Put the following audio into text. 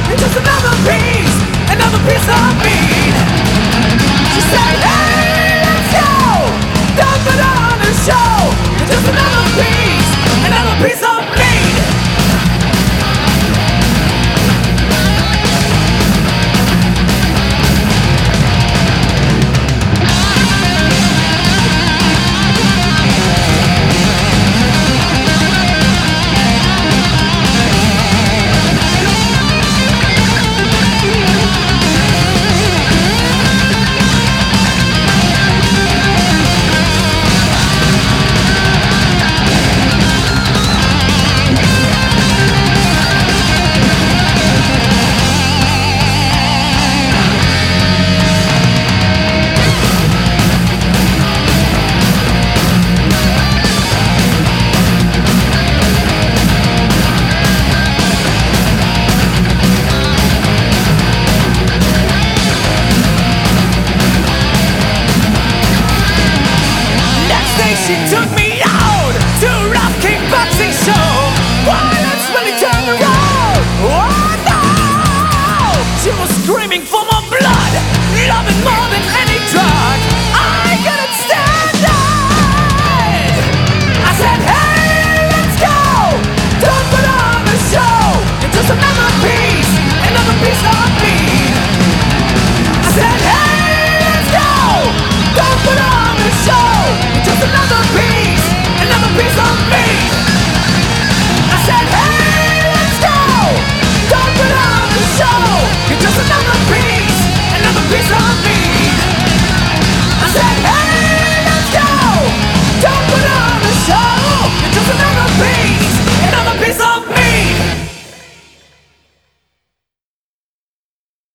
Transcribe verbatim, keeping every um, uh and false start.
It's just another piece, another piece of me. She said, hey, let's go. Don't put on the show. It's just another piece, another piece of me. She took me out to Rough King boxing show. Violence really turned around. Oh no! She was screaming for more.